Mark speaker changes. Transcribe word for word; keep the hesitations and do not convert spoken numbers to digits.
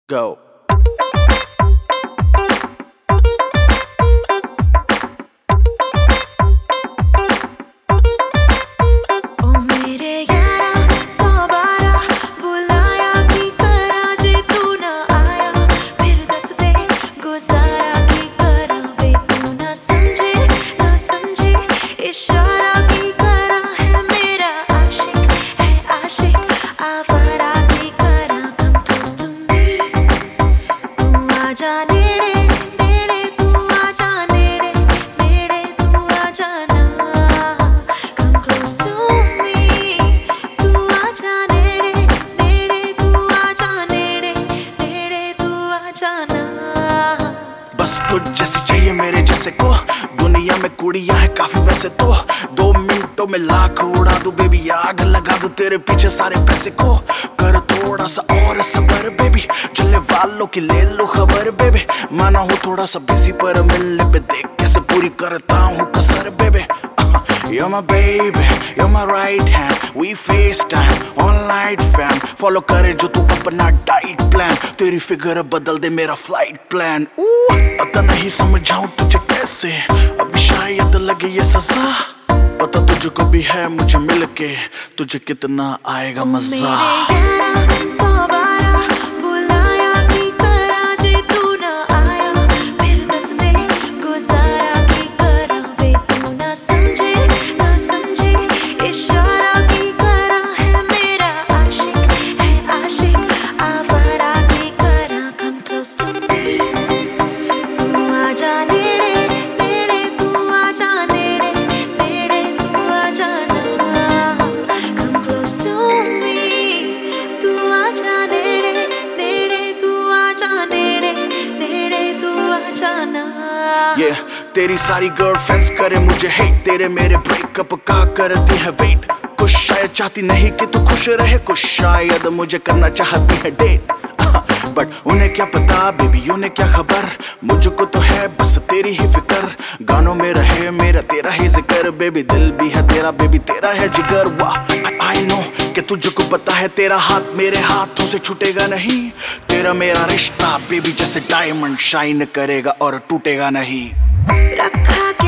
Speaker 1: Go. बस तुझ जैसी चाहिए मेरे जैसे को, दुनिया में कुड़ियां है काफी वैसे तो, दो मिनटों में लाख उड़ा दूं बेबी, आग लगा दूं तेरे पीछे सारे पैसे को, कर थोड़ा सा और सबर बेबी, चलने वालों की ले लो खबर बेबी, माना हूँ थोड़ा सा बिजी पर मिलने पे देख कैसे पूरी करता हूँ कसर baby. You're my baby, you're my right hand, we FaceTime, online fam, follow करे जो तू अपना डाइट प्लान, तेरी फिगर बदल दे मेरा फ्लाइट प्लान. पता नहीं समझाऊं तुझे कैसे, अभी शायद लगे ये सजा, पता तुझको भी है मुझे मिलके तुझे कितना आएगा मजा. Yeah, तेरी सारी गर्लफ्रेंड्स करे मुझे हेट, तेरे मेरे ब्रेकअप का करती है वेट, कुछ शायद चाहती नहीं कि तू खुश रहे, कुछ शायद मुझे करना चाहती है डेट, बट उन्हें क्या पता बेबी, उन्हें क्या खबर, मुझको तो है बस तेरी ही फिकर, गानों में रहे मेरा तेरा ही जिक्र बेबी, दिल भी है तेरा बेबी, तेरा है जिगर. वाह आई नो कि तुझको पता है तेरा हाथ मेरे हाथों से छूटेगा नहीं, तेरा मेरा रिश्ता बेबी जैसे डायमंड शाइन करेगा और टूटेगा नहीं.
Speaker 2: रखा